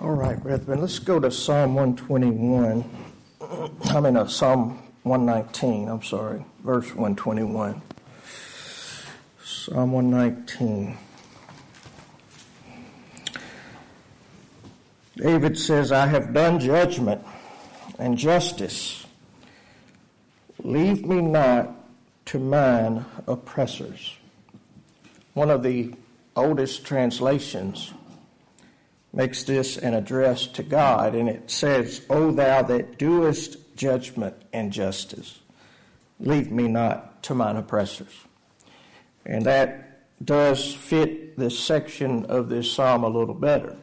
All right, brethren, let's go to Psalm 121. Psalm 119, verse 121. Psalm 119. David says, I have done judgment and justice. Leave me not to mine oppressors. One of the oldest translations makes this an address to God, and it says, O thou that doest judgment and justice, leave me not to mine oppressors. And that does fit this section of this psalm a little better.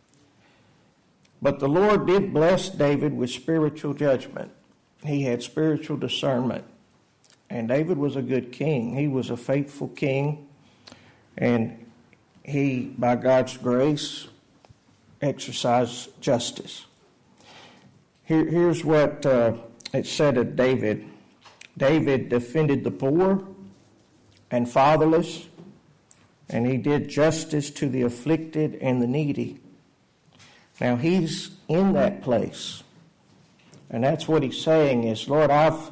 But the Lord did bless David with spiritual judgment. He had spiritual discernment. And David was a good king. He was a faithful king. And he, by God's grace, exercised justice. Here's what it said of David. David defended the poor and fatherless, and he did justice to the afflicted and the needy. Now he's in that place, and that's what he's saying is, Lord,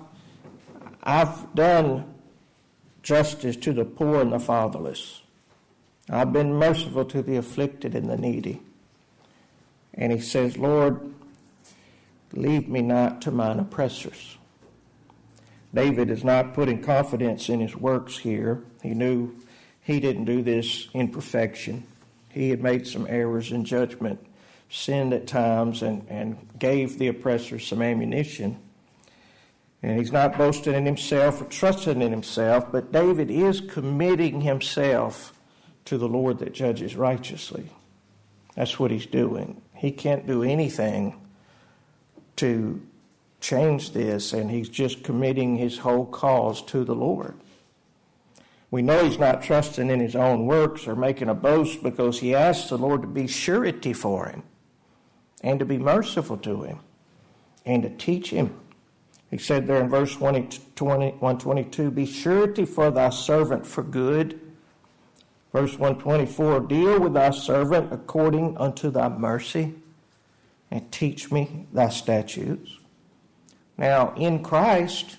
I've done justice to the poor and the fatherless. I've been merciful to the afflicted and the needy. And he says, Lord, leave me not to mine oppressors. David is not putting confidence in his works here. He knew he didn't do this in perfection. He had made some errors in judgment, sinned at times, and gave the oppressors some ammunition. And he's not boasting in himself or trusting in himself, but David is committing himself to the Lord that judges righteously. That's what he's doing. He can't do anything to change this, and he's just committing his whole cause to the Lord. We know he's not trusting in his own works or making a boast, because he asks the Lord to be surety for him and to be merciful to him and to teach him. He said there in verse 122, be surety for thy servant for good. Verse 124, deal with thy servant according unto thy mercy, and teach me thy statutes. Now, in Christ,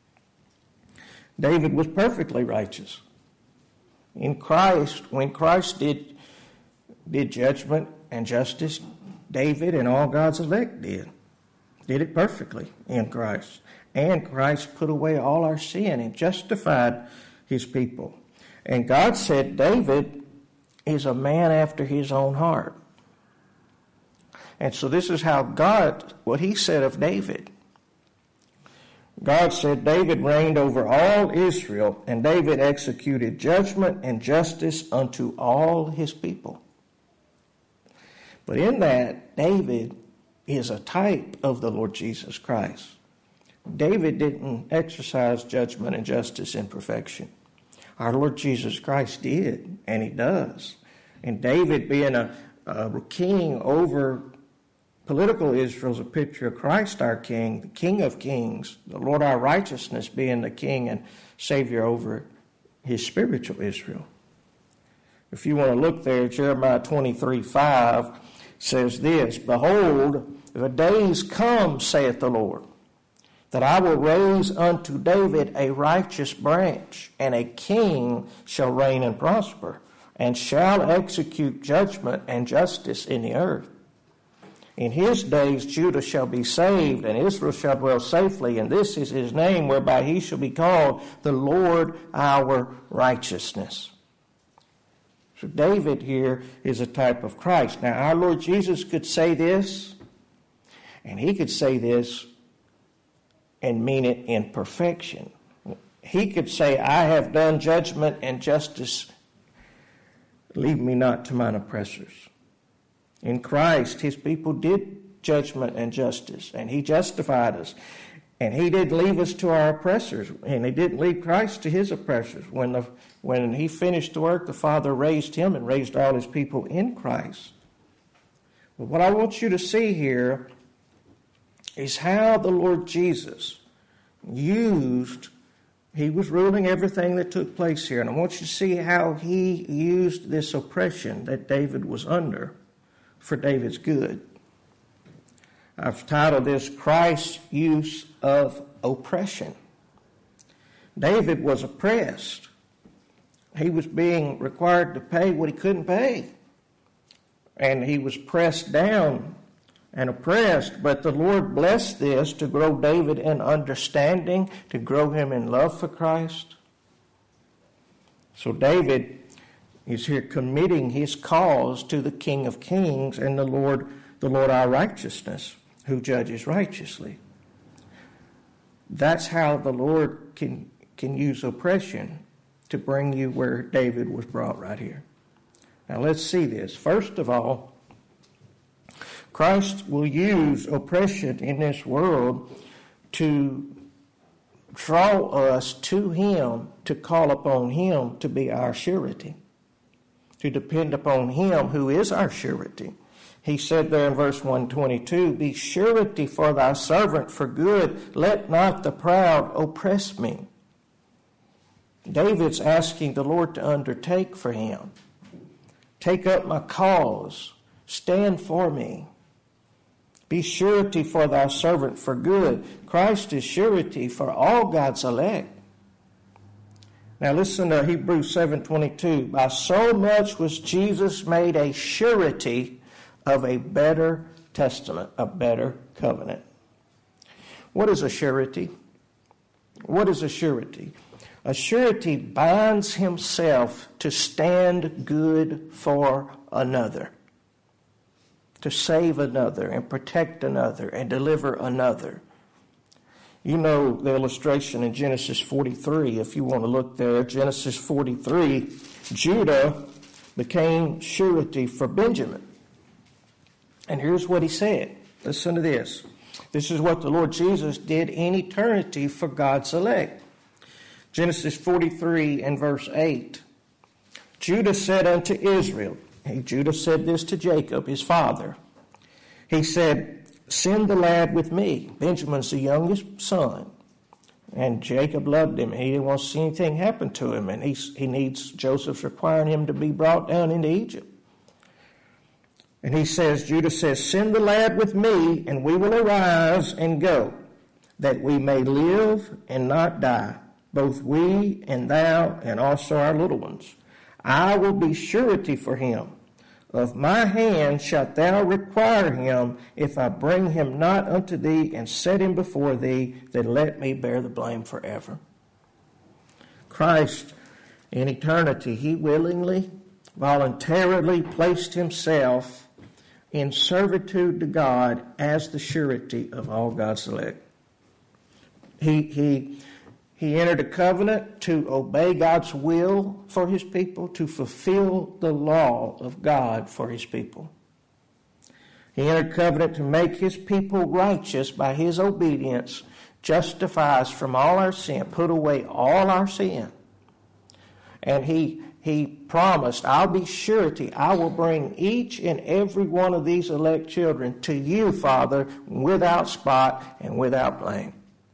David was perfectly righteous. In Christ, when Christ did judgment and justice, David and all God's elect did it perfectly in Christ. And Christ put away all our sin and justified his people. And God said David is a man after his own heart. And so this is how what he said of David. God said David reigned over all Israel, and David executed judgment and justice unto all his people. But in that, David is a type of the Lord Jesus Christ. David didn't exercise judgment and justice in perfection. Our Lord Jesus Christ did, and he does. And David, being a king over political Israel, is a picture of Christ our King, the King of kings, the Lord our righteousness, being the King and Savior over his spiritual Israel. If you want to look there, Jeremiah 23:5 says this, behold, the days come, saith the Lord, that I will raise unto David a righteous branch, and a king shall reign and prosper, and shall execute judgment and justice in the earth. In his days Judah shall be saved, and Israel shall dwell safely, and this is his name, whereby he shall be called the Lord our righteousness. So David here is a type of Christ. Now our Lord Jesus could say this, and he could say this and mean it in perfection. He could say, I have done judgment and justice. Leave me not to mine oppressors. In Christ, his people did judgment and justice, and he justified us. And he didn't leave us to our oppressors, and he didn't leave Christ to his oppressors. When he finished the work, the Father raised him and raised all his people in Christ. But what I want you to see here is how the Lord Jesus he was ruling everything that took place here. And I want you to see how he used this oppression that David was under for David's good. I've titled this, Christ's Use of Oppression. David was oppressed. He was being required to pay what he couldn't pay. And he was pressed down and oppressed. But the Lord blessed this to grow David in understanding, to grow him in love for Christ. So David is here committing his cause to the King of Kings and the Lord our righteousness, who judges righteously. That's how the Lord can use oppression to bring you where David was brought right here. Now let's see this. First of all, Christ will use oppression in this world to draw us to Him, to call upon Him to be our surety, to depend upon Him who is our surety. He said there in verse 122, be surety for thy servant for good, let not the proud oppress me. David's asking the Lord to undertake for him. Take up my cause. Stand for me. Be surety for thy servant for good. Christ is surety for all God's elect. Now listen to Hebrews 7:22. By so much was Jesus made a surety of a better testament, a better covenant. What is a surety? What is a surety? A surety binds himself to stand good for another, to save another and protect another and deliver another. You know the illustration in Genesis 43, if you want to look there. Genesis 43, Judah became surety for Benjamin. And here's what he said. Listen to this. This is what the Lord Jesus did in eternity for God's elect. Genesis 43 and verse 8. Judah said unto Israel, Judah said this to Jacob, his father. He said, send the lad with me. Benjamin's the youngest son. And Jacob loved him. He didn't want to see anything happen to him. And he needs, Joseph's requiring him to be brought down into Egypt. And he says, Judah says, send the lad with me, and we will arise and go, that we may live and not die, both we and thou and also our little ones. I will be surety for him. Of my hand shalt thou require him, if I bring him not unto thee and set him before thee, then let me bear the blame forever. Christ, in eternity, he willingly, voluntarily placed himself in servitude to God as the surety of all God's elect. He entered a covenant to obey God's will for his people, to fulfill the law of God for his people. He entered a covenant to make his people righteous by his obedience, justify us from all our sin, put away all our sin. And he promised, I'll be surety. I will bring each and every one of these elect children to you, Father, without spot and without blame.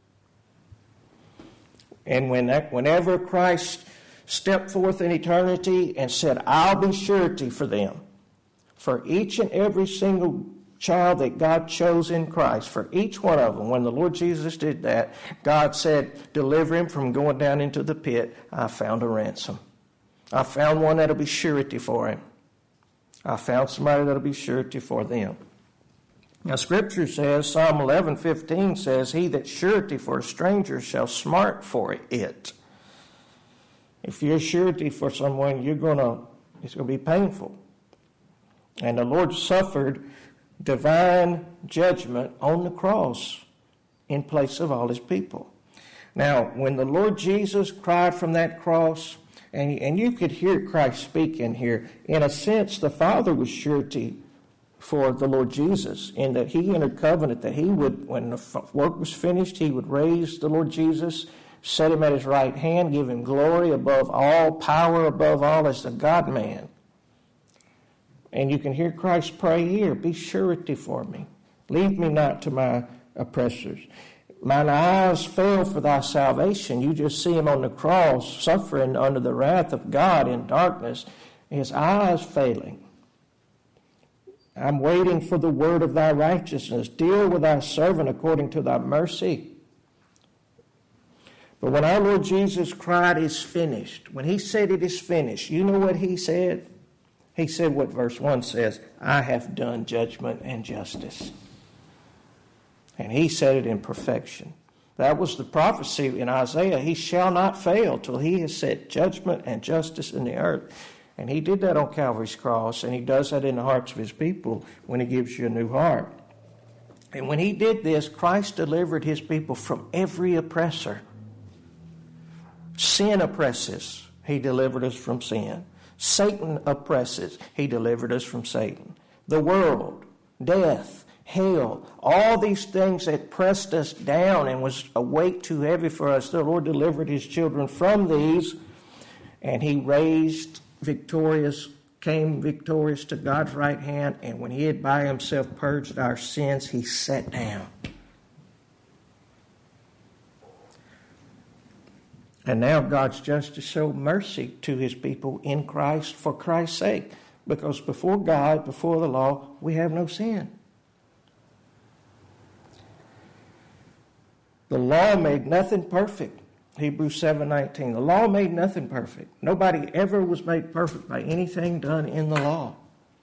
And whenever Christ stepped forth in eternity and said, I'll be surety for them, for each and every single child that God chose in Christ, for each one of them, when the Lord Jesus did that, God said, deliver him from going down into the pit. I found a ransom. I found one that'll be surety for him. I found somebody that'll be surety for them. Now, Scripture says, Psalm 11:15 says, he that's surety for a stranger shall smart for it. If you're surety for someone, it's going to be painful. And the Lord suffered divine judgment on the cross in place of all his people. Now, when the Lord Jesus cried from that cross, and you could hear Christ speaking here, in a sense, the Father was surety for the Lord Jesus, in that he entered covenant that he would, when the work was finished, he would raise the Lord Jesus, set him at his right hand, give him glory above all, power above all, as the God-man. And you can hear Christ pray here, be surety for me. Leave me not to my oppressors. Mine eyes fail for thy salvation. You just see him on the cross, suffering under the wrath of God in darkness. His eyes failing. I'm waiting for the word of thy righteousness. Deal with thy servant according to thy mercy. But when our Lord Jesus cried, "It's finished," when he said it is finished, you know what he said? He said what verse 1 says, "I have done judgment and justice." And he said it in perfection. That was the prophecy in Isaiah. He shall not fail till he has set judgment and justice in the earth. And he did that on Calvary's cross, and he does that in the hearts of his people when he gives you a new heart. And when he did this, Christ delivered his people from every oppressor. Sin oppresses. He delivered us from sin. Satan oppresses. He delivered us from Satan. The world, death, hell, all these things that pressed us down and was a weight too heavy for us, the Lord delivered his children from these, and he came victorious to God's right hand, and when he had by himself purged our sins, he sat down. And now God's just to show mercy to his people in Christ for Christ's sake. Because before God, before the law, we have no sin. The law made nothing perfect. Hebrews 7:19. The law made nothing perfect. Nobody ever was made perfect by anything done in the law.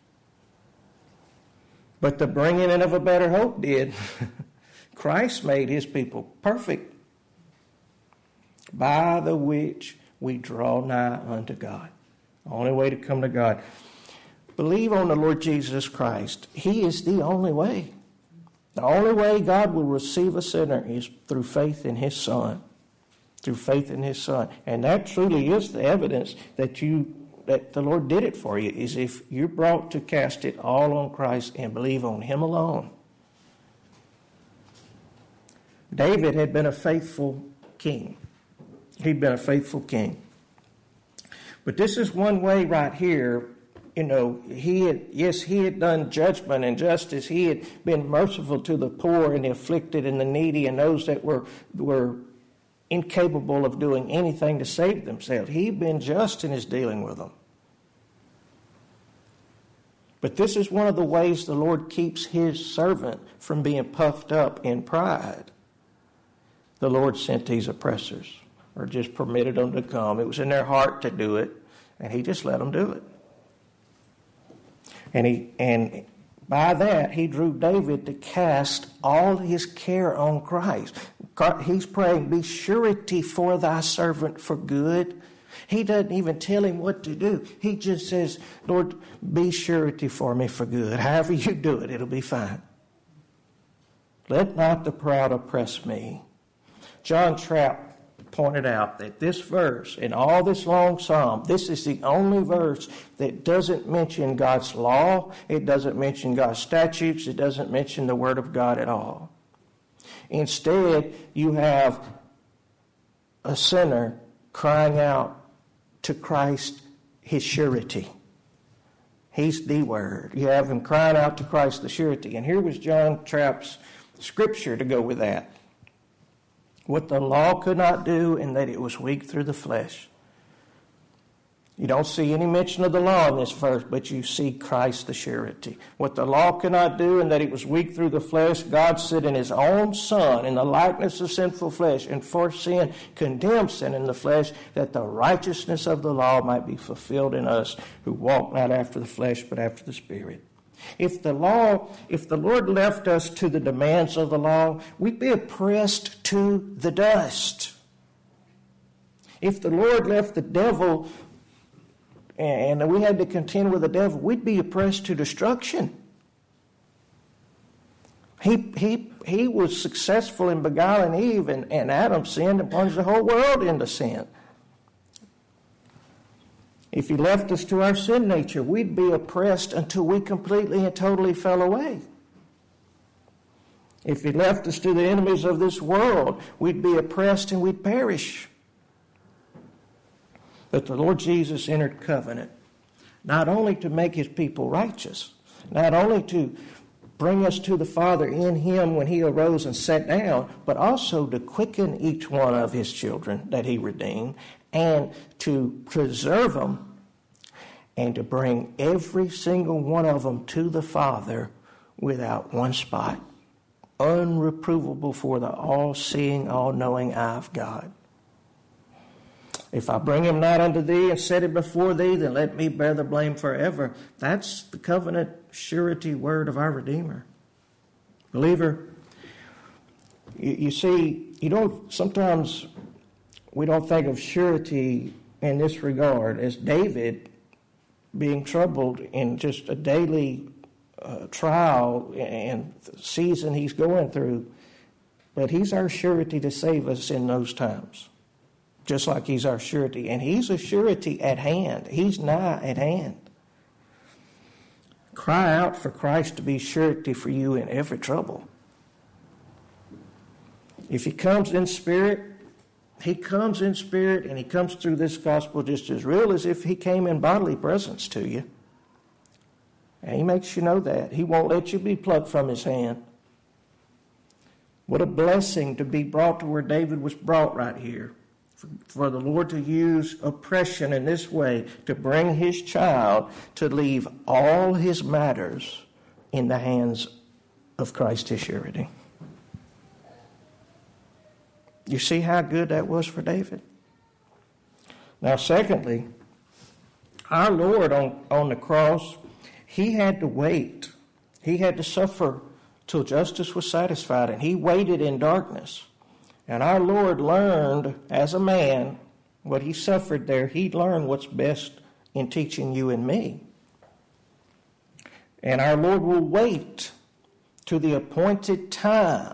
But the bringing in of a better hope did. Christ made his people perfect, by the which we draw nigh unto God. The only way to come to God. Believe on the Lord Jesus Christ. He is the only way. The only way God will receive a sinner is through faith in his Son. Through faith in his Son. And that truly is the evidence that the Lord did it for you, is if you're brought to cast it all on Christ and believe on him alone. David had been a faithful king. He'd been a faithful king. But this is one way right here. He had done judgment and justice. He had been merciful to the poor and the afflicted and the needy and those that were incapable of doing anything to save themselves. He'd been just in his dealing with them. But this is one of the ways the Lord keeps his servant from being puffed up in pride. The Lord sent these oppressors, or just permitted them to come. It was in their heart to do it, and he just let them do it. And by that, he drew David to cast all his care on Christ. He's praying, "Be surety for thy servant for good." He doesn't even tell him what to do. He just says, "Lord, be surety for me for good. However you do it, it'll be fine. Let not the proud oppress me." John Trapp pointed out that this verse, in all this long psalm, this is the only verse that doesn't mention God's law, it doesn't mention God's statutes, it doesn't mention the Word of God at all. Instead, you have a sinner crying out to Christ his surety. He's the Word. You have him crying out to Christ the surety. And here was John Trapp's scripture to go with that. What the law could not do, in that it was weak through the flesh. You don't see any mention of the law in this verse, but you see Christ the surety. What the law could not do, in that it was weak through the flesh, God sent in his own Son in the likeness of sinful flesh, and for sin condemned sin in the flesh, that the righteousness of the law might be fulfilled in us who walk not after the flesh but after the Spirit. If the Lord left us to the demands of the law, we'd be oppressed to the dust. If the Lord left the devil and we had to contend with the devil, we'd be oppressed to destruction. He was successful in beguiling Eve, and Adam sinned and plunged the whole world into sin. If he left us to our sin nature, we'd be oppressed until we completely and totally fell away. If he left us to the enemies of this world, we'd be oppressed and we'd perish. But the Lord Jesus entered covenant, not only to make his people righteous, not only to bring us to the Father in him when he arose and sat down, but also to quicken each one of his children that he redeemed, and to preserve them and to bring every single one of them to the Father without one spot, unreprovable for the all-seeing, all-knowing eye of God. If I bring him not unto thee and set it before thee, then let me bear the blame forever. That's the covenant surety word of our Redeemer. Believer, you see, sometimes we don't think of surety in this regard as David being troubled in just a daily trial and season he's going through. But he's our surety to save us in those times. Just like he's our surety. And he's a surety at hand. He's nigh at hand. Cry out for Christ to be surety for you in every trouble. If he comes in spirit, he comes in spirit, and he comes through this gospel just as real as if he came in bodily presence to you. And he makes you know that. He won't let you be plucked from his hand. What a blessing to be brought to where David was brought right here. For the Lord to use oppression in this way to bring his child to leave all his matters in the hands of Christ his surety. You see how good that was for David? Now, secondly, our Lord on the cross, he had to wait. He had to suffer till justice was satisfied, and he waited in darkness. And our Lord learned, as a man, what he suffered there. He learned what's best in teaching you and me. And our Lord will wait to the appointed time.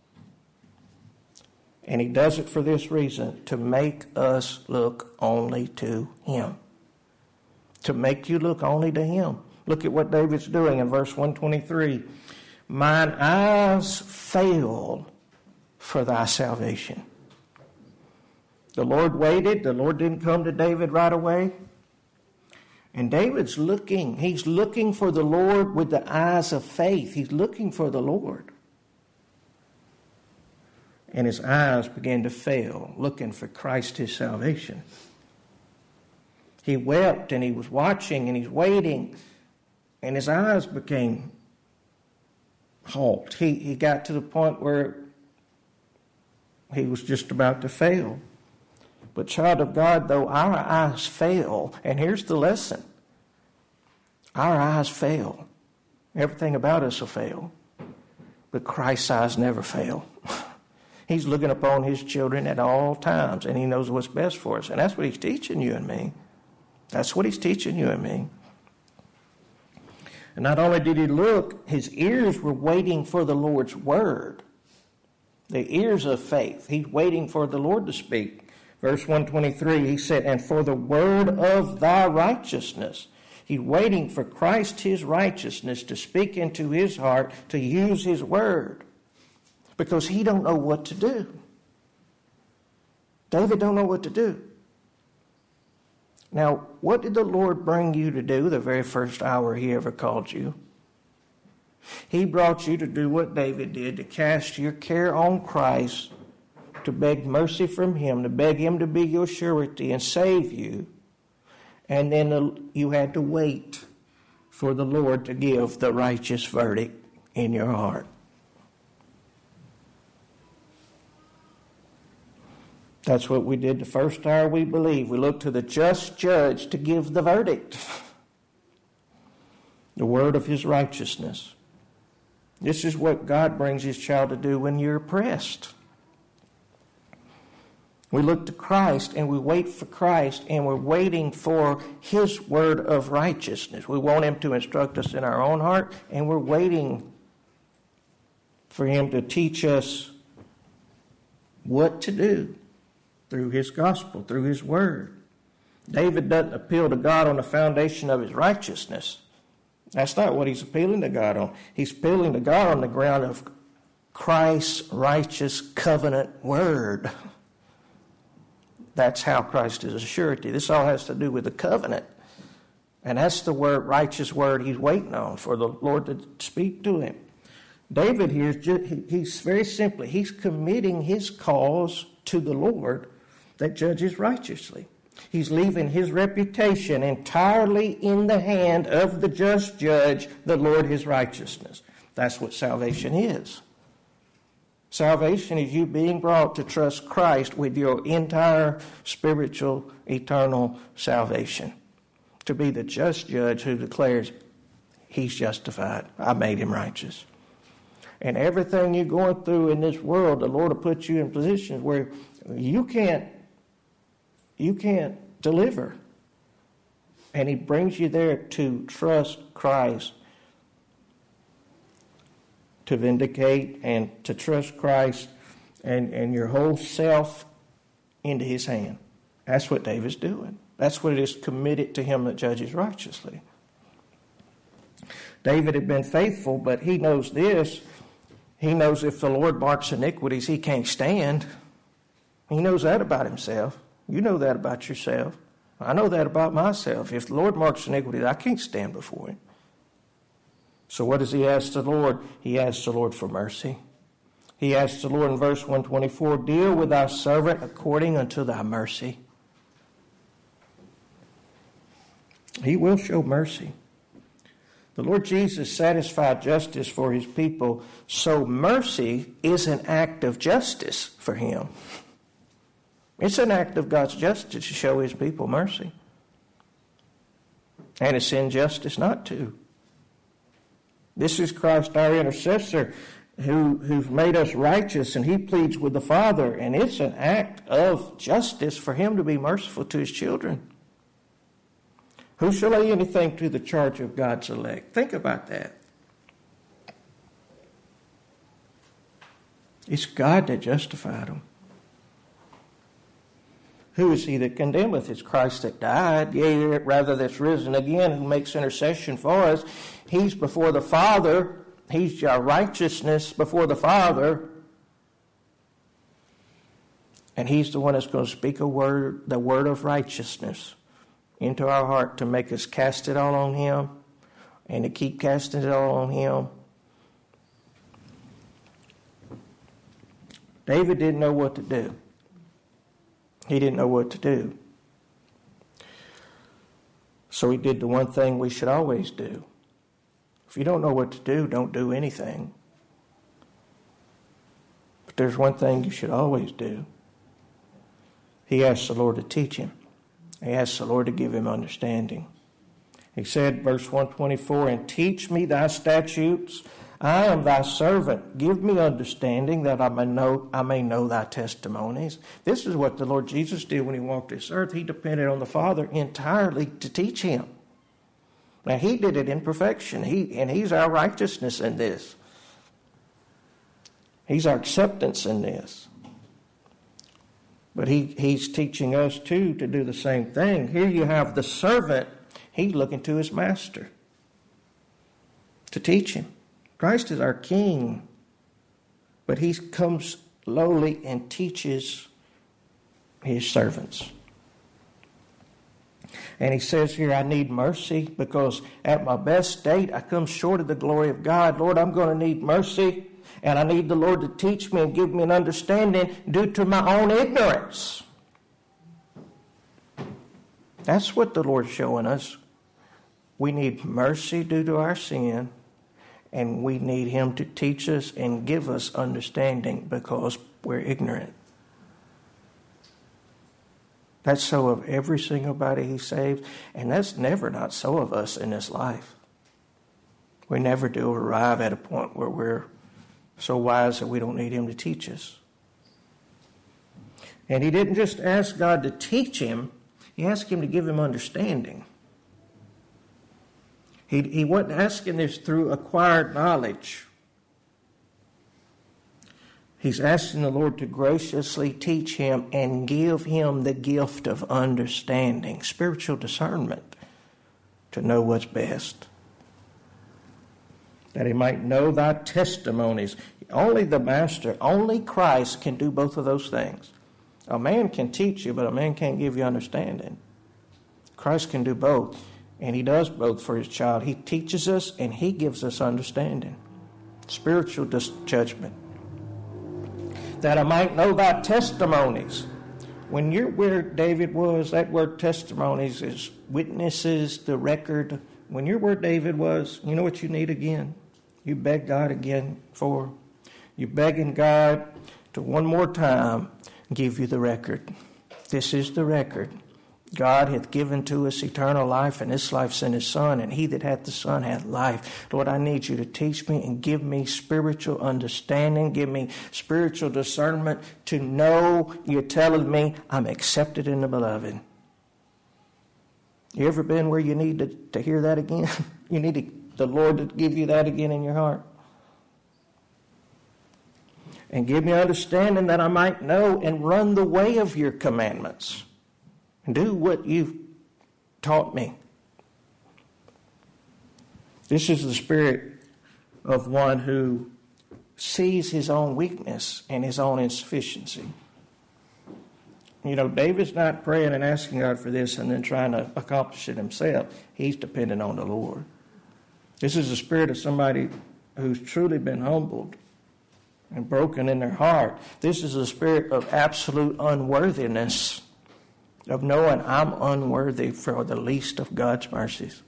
And he does it for this reason, to make us look only to him. To make you look only to him. Look at what David's doing in verse 123. Mine eyes fail for thy salvation. The Lord waited. The Lord didn't come to David right away. And David's looking. He's looking for the Lord with the eyes of faith. He's looking for the Lord. And his eyes began to fail, looking for Christ his salvation. He wept and he was watching and he's waiting. And his eyes became halt. He got to the point where he was just about to fail. But child of God, though our eyes fail, and here's the lesson. Our eyes fail. Everything about us will fail. But Christ's eyes never fail. He's looking upon his children at all times, and he knows what's best for us. And that's what he's teaching you and me. That's what he's teaching you and me. And not only did he look, his ears were waiting for the Lord's word. The ears of faith. He's waiting for the Lord to speak. Verse 123, he said, and for the word of thy righteousness. He's waiting for Christ, his righteousness, to speak into his heart, to use his word. Because he don't know what to do. David don't know what to do. Now, what did the Lord bring you to do the very first hour he ever called you? He brought you to do what David did, to cast your care on Christ, to beg mercy from him, to beg him to be your surety and save you. And then you had to wait for the Lord to give the righteous verdict in your heart. That's what we did the first hour we believed. We looked to the just judge to give the verdict. The word of his righteousness. This is what God brings his child to do when you're oppressed. We look to Christ and we wait for Christ and we're waiting for his word of righteousness. We want him to instruct us in our own heart, and we're waiting for him to teach us what to do through his gospel, through his word. David doesn't appeal to God on the foundation of his righteousness. That's not what he's appealing to God on. He's appealing to God on the ground of Christ's righteous covenant word. That's how Christ is a surety. This all has to do with the covenant. And that's the word, righteous word he's waiting on for the Lord to speak to him. David here, he's very simply, he's committing his cause to the Lord that judges righteously. He's leaving his reputation entirely in the hand of the just judge, the Lord his righteousness. That's what salvation is. Salvation is you being brought to trust Christ with your entire spiritual, eternal salvation. To be the just judge who declares, he's justified. I made him righteous. And everything you're going through in this world, the Lord will put you in positions where you can't deliver. And he brings you there to trust Christ, to vindicate and to trust Christ and your whole self into his hand. That's what David's doing. That's what it is committed to him that judges righteously. David had been faithful, but he knows this. He knows if the Lord marks iniquities, he can't stand. He knows that about himself. You know that about yourself. I know that about myself. If the Lord marks iniquities, I can't stand before him. So what does he ask the Lord? He asks the Lord for mercy. He asks the Lord in verse 124, deal with thy servant according unto thy mercy. He will show mercy. The Lord Jesus satisfied justice for his people, so mercy is an act of justice for him. It's an act of God's justice to show his people mercy. And it's injustice not to. This is Christ our intercessor who's made us righteous, and he pleads with the Father, and it's an act of justice for him to be merciful to his children. Who shall lay anything to the charge of God's elect? Think about that. It's God that justified them. Who is he that condemneth? It's Christ that died, yea, rather that's risen again, who makes intercession for us. He's before the Father. He's our righteousness before the Father. And he's the one that's going to speak the word of righteousness into our heart to make us cast it all on him and to keep casting it all on him. David didn't know what to do. He didn't know what to do. So he did the one thing we should always do. If you don't know what to do, don't do anything. But there's one thing you should always do. He asked the Lord to teach him. He asked the Lord to give him understanding. He said, verse 124, and teach me thy statutes. I am thy servant. Give me understanding that I may know thy testimonies. This is what the Lord Jesus did when he walked this earth. He depended on the Father entirely to teach him. Now, he did it in perfection. He's our righteousness in this. He's our acceptance in this. But he's teaching us, too, to do the same thing. Here you have the servant. He's looking to his master to teach him. Christ is our King, but he comes lowly and teaches his servants. And he says here, I need mercy because at my best state, I come short of the glory of God. Lord, I'm going to need mercy, and I need the Lord to teach me and give me an understanding due to my own ignorance. That's what the Lord's showing us. We need mercy due to our sin. And we need him to teach us and give us understanding because we're ignorant. That's so of every single body he saved. And that's never not so of us in this life. We never do arrive at a point where we're so wise that we don't need him to teach us. And he didn't just ask God to teach him. He asked him to give him understanding. He wasn't asking this through acquired knowledge. He's asking the Lord to graciously teach him and give him the gift of understanding, spiritual discernment, to know what's best. That he might know thy testimonies. Only the Master, only Christ can do both of those things. A man can teach you, but a man can't give you understanding. Christ can do both. And he does both for his child. He teaches us and he gives us understanding. Spiritual judgment. That I might know thy testimonies. When you're where David was, that word testimonies is witnesses, the record. When you're where David was, you know what you need again? You beg God again for. You're begging God to one more time give you the record. This is the record. God hath given to us eternal life, and this life's in His Son, and he that hath the Son hath life. Lord, I need you to teach me and give me spiritual understanding, give me spiritual discernment to know you're telling me I'm accepted in the Beloved. You ever been where you need to hear that again? You need the Lord to give you that again in your heart? And give me understanding that I might know and run the way of your commandments. Do what you've taught me. This is the spirit of one who sees his own weakness and his own insufficiency. You know, David's not praying and asking God for this and then trying to accomplish it himself. He's dependent on the Lord. This is the spirit of somebody who's truly been humbled and broken in their heart. This is the spirit of absolute unworthiness, of knowing I'm unworthy for the least of God's mercies.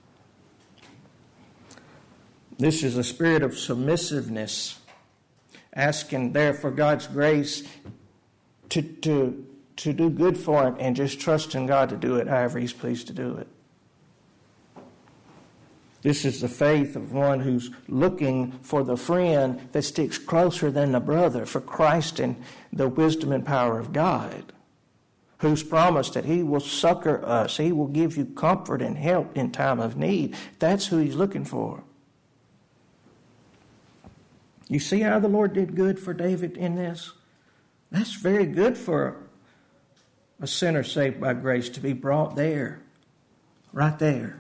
This is a spirit of submissiveness, asking there for God's grace to do good for Him and just trusting God to do it however He's pleased to do it. This is the faith of one who's looking for the friend that sticks closer than the brother, for Christ and the wisdom and power of God, who's promised that He will succor us. He will give you comfort and help in time of need. That's who He's looking for. You see how the Lord did good for David in this? That's very good for a sinner saved by grace to be brought there, right there.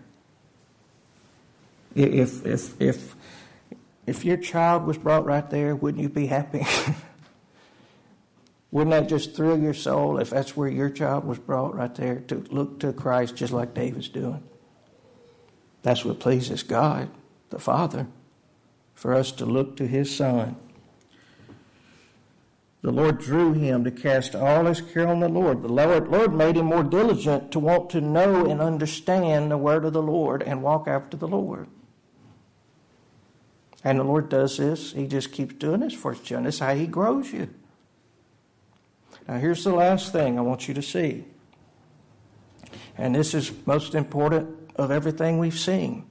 If your child was brought right there, wouldn't you be happy? Wouldn't that just thrill your soul if that's where your child was brought right there, to look to Christ just like David's doing? That's what pleases God, the Father, for us to look to His Son. The Lord drew him to cast all his care on the Lord. The Lord made him more diligent to want to know and understand the word of the Lord and walk after the Lord. And the Lord does this. He just keeps doing this for His children. This is how He grows you. Now here's the last thing I want you to see. And this is most important of everything we've seen.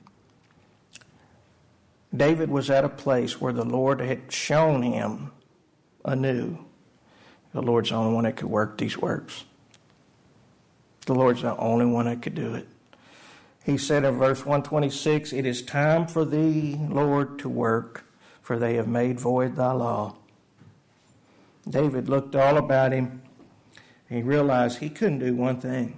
David was at a place where the Lord had shown him anew. The Lord's the only one that could work these works. The Lord's the only one that could do it. He said in verse 126, "It is time for Thee, Lord, to work, for they have made void Thy law." David looked all about him. He realized he couldn't do one thing.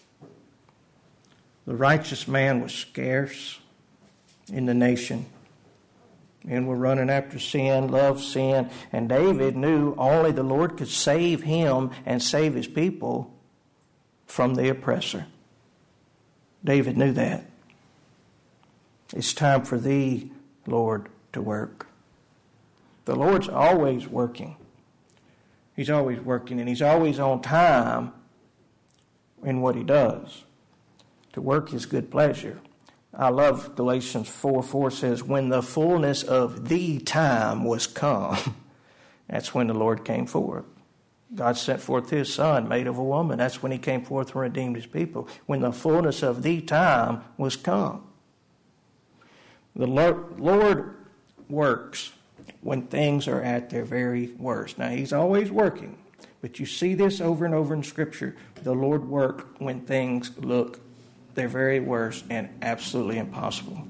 The righteous man was scarce in the nation. Men were running after sin, loved sin, and David knew only the Lord could save him and save His people from the oppressor. David knew that. It's time for Thee, Lord, to work. The Lord's always working. He's always working, and He's always on time in what He does. To work His good pleasure. I love Galatians 4:4 says, "When the fullness of the time was come," that's when the Lord came forth. God sent forth His Son, made of a woman. That's when He came forth and redeemed His people. When the fullness of the time was come. The Lord works when things are at their very worst. Now, He's always working, but you see this over and over in Scripture. The Lord worked when things look their very worst and absolutely impossible.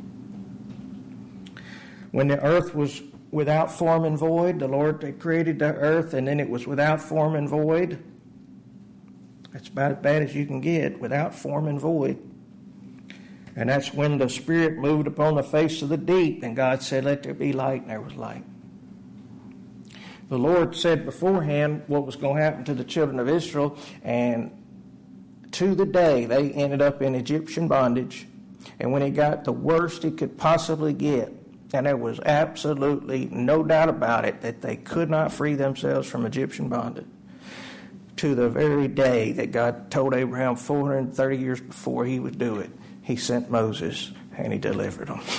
When the earth was without form and void, the Lord had created the earth, and then it was without form and void. That's about as bad as you can get, without form and void. And that's when the Spirit moved upon the face of the deep, and God said, "Let there be light," and there was light. The Lord said beforehand what was going to happen to the children of Israel, and to the day they ended up in Egyptian bondage. And when it got the worst it could possibly get, and there was absolutely no doubt about it that they could not free themselves from Egyptian bondage, to the very day that God told Abraham 430 years before he would do it. He sent Moses and he delivered them.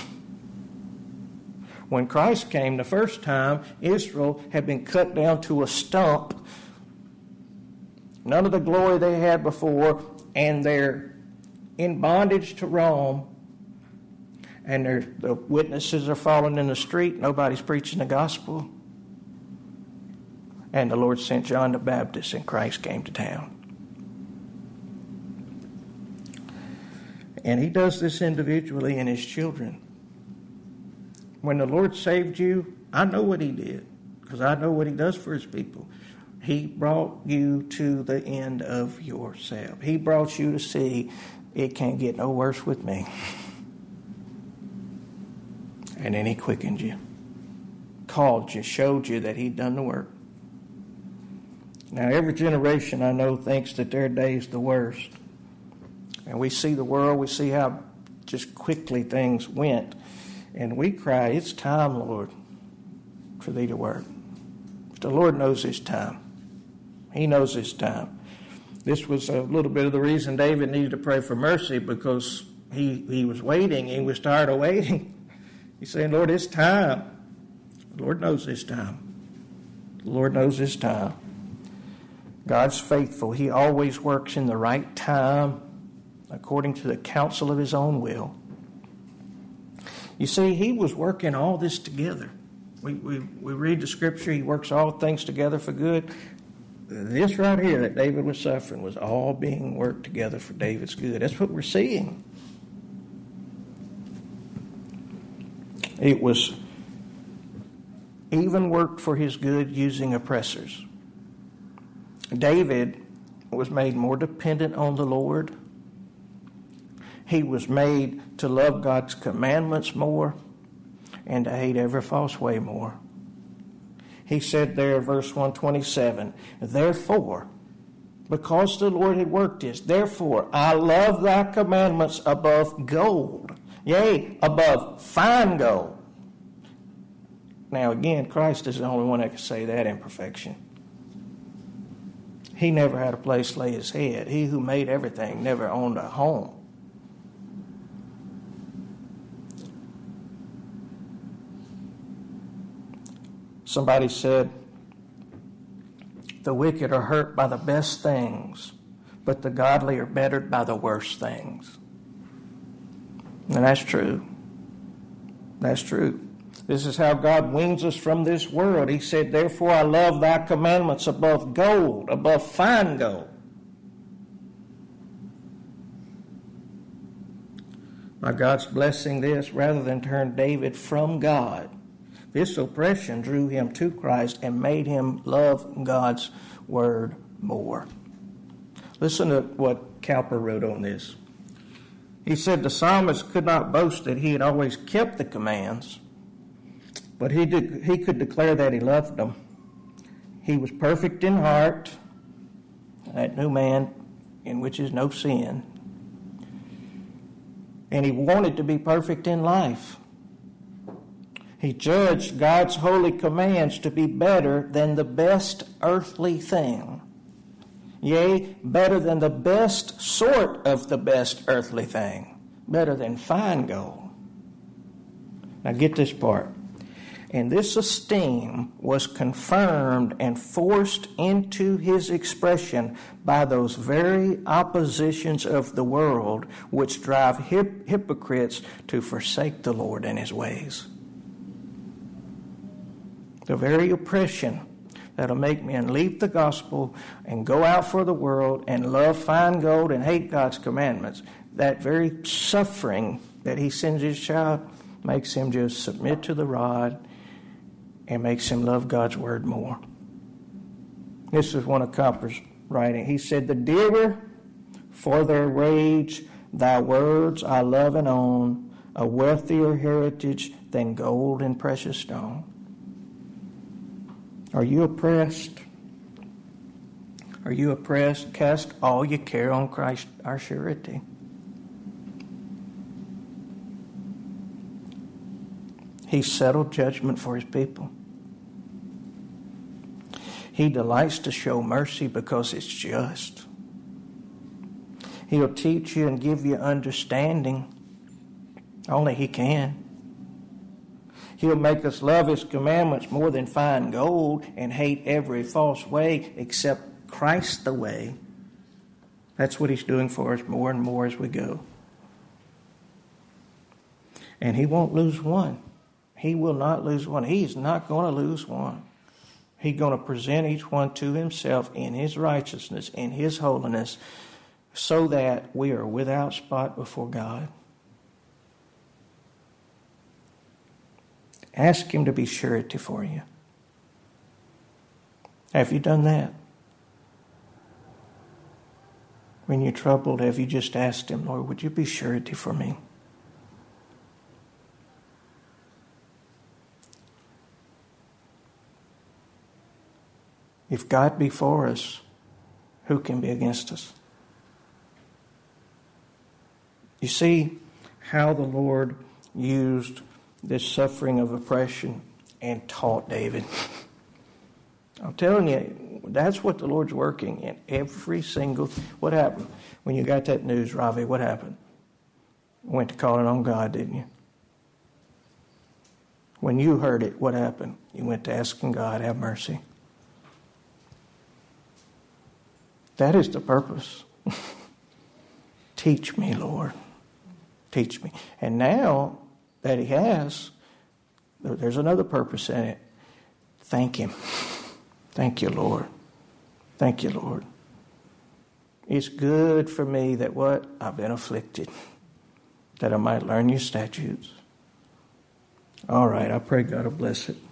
When Christ came the first time, Israel had been cut down to a stump. None of the glory they had before, and they're in bondage to Rome, and the witnesses are falling in the street. Nobody's preaching the gospel. And the Lord sent John the Baptist, and Christ came to town. And he does this individually in his children. When the Lord saved you, I know what he did, because I know what he does for his people. He brought you to the end of yourself. He brought you to see it can't get no worse with me. And then he quickened you, called you, showed you that he'd done the work. Now, every generation I know thinks that their day is the worst. And we see the world, we see how just quickly things went. And we cry, it's time, Lord, for thee to work. But the Lord knows his time. He knows his time. This was a little bit of the reason David needed to pray for mercy, because he was waiting. He was tired of waiting. He's saying, Lord, it's time. The Lord knows his time. The Lord knows his time. God's faithful. He always works in the right time, according to the counsel of his own will. You see, he was working all this together. We read the scripture, he works all things together for good. This right here that David was suffering was all being worked together for David's good. That's what we're seeing. It was even worked for his good using oppressors. David was made more dependent on the Lord. He was made to love God's commandments more and to hate every false way more. He said there, verse 127, therefore, because the Lord had worked this, therefore I love thy commandments above gold, yea, above fine gold. Now again, Christ is the only one that can say that in perfection. He never had a place to lay his head. He who made everything never owned a home. Somebody said, the wicked are hurt by the best things, but the godly are bettered by the worst things. And that's true. That's true. This is how God wings us from this world. He said, therefore I love thy commandments above gold, above fine gold. By God's blessing this, rather than turn David from God, this oppression drew him to Christ and made him love God's word more. Listen to what Cowper wrote on this. He said the psalmist could not boast that he had always kept the commands, but he could declare that he loved them. He was perfect in heart, that new man in which is no sin. And he wanted to be perfect in life. He judged God's holy commands to be better than the best earthly thing. Yea, better than the best sort of the best earthly thing. Better than fine gold. Now get this part. And this esteem was confirmed and forced into his expression by those very oppositions of the world which drive hypocrites to forsake the Lord and his ways. The very oppression that'll make men leave the gospel and go out for the world and love fine gold and hate God's commandments, that very suffering that he sends his child makes him just submit to the rod and makes him love God's word more. This is one of Cowper's writing. He said, the dearer for their rage thy words I love and own, a wealthier heritage than gold and precious stone. Are you oppressed? Are you oppressed? Cast all your care on Christ, our surety. He settled judgment for his people. He delights to show mercy because it's just. He'll teach you and give you understanding. Only He can. He'll make us love His commandments more than fine gold and hate every false way except Christ the way. That's what He's doing for us more and more as we go. And He won't lose one. He will not lose one. He's not going to lose one. He's going to present each one to Himself in His righteousness, in His holiness, so that we are without spot before God. Ask Him to be surety for you. Have you done that? When you're troubled, have you just asked Him, Lord, would you be surety for me? If God be for us, who can be against us? You see how the Lord used this suffering of oppression and taught David. I'm telling you, that's what the Lord's working in every single... What happened when you got that news, Ravi? What happened? Went to calling on God, didn't you? When you heard it, what happened? You went to asking God, have mercy. That is the purpose. Teach me, Lord. Teach me. And now that He has, there's another purpose in it. Thank Him. Thank you, Lord. Thank you, Lord. It's good for me that what? I've been afflicted, that I might learn your statutes. All right, I pray God will bless it.